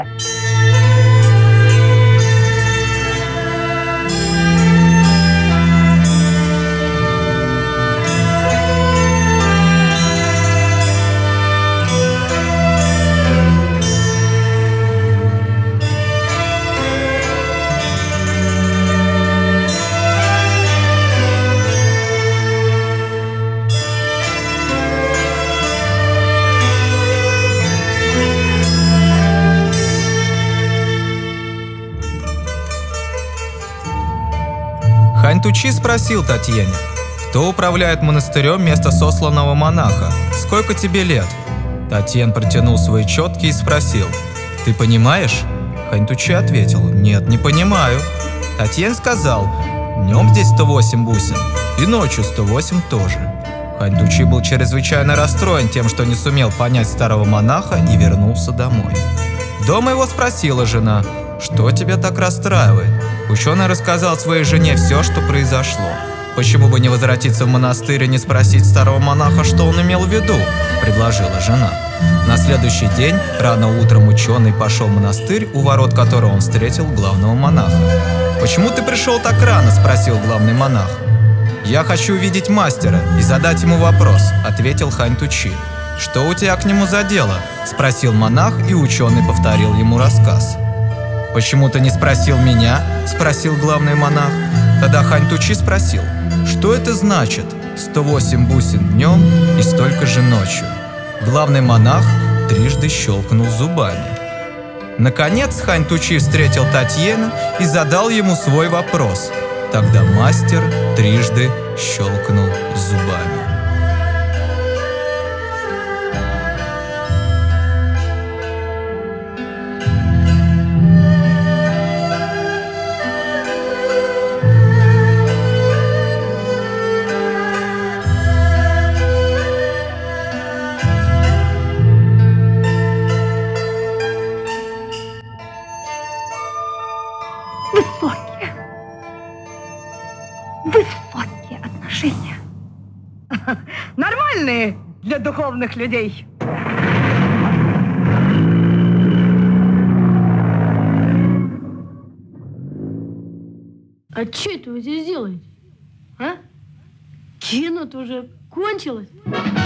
Хань Тучи спросил Татьяне, кто управляет монастырем вместо сосланного монаха. «Сколько тебе лет?» Татьян протянул свои четки и спросил, «Ты понимаешь?» Хань Тучи ответил, «Нет, не понимаю». Татьян сказал, «Днем здесь 108 бусин, и ночью 108 тоже». Хань Тучи был чрезвычайно расстроен тем, что не сумел понять старого монаха, и вернулся домой. Дома его спросила жена, «Что тебя так расстраивает?» Ученый рассказал своей жене все, что произошло. «Почему бы не возвратиться в монастырь и не спросить старого монаха, что он имел в виду?» – предложила жена. На следующий день рано утром ученый пошел в монастырь, у ворот которого он встретил главного монаха. «Почему ты пришел так рано?» – спросил главный монах. «Я хочу увидеть мастера и задать ему вопрос», – ответил Хань Тучи. «Что у тебя к нему за дело?» – спросил монах, и ученый повторил ему рассказ. «Почему ты не спросил меня?» – спросил главный монах. Тогда Хань Тучи спросил, что это значит 108 бусин днем и столько же ночью. Главный монах трижды щелкнул зубами. Наконец Хань Тучи встретил Татьяна и задал ему свой вопрос. Тогда мастер трижды щелкнул зубами. Высокие отношения. Нормальные для духовных людей. А что это вы здесь делаете? А? Кино-то уже кончилось.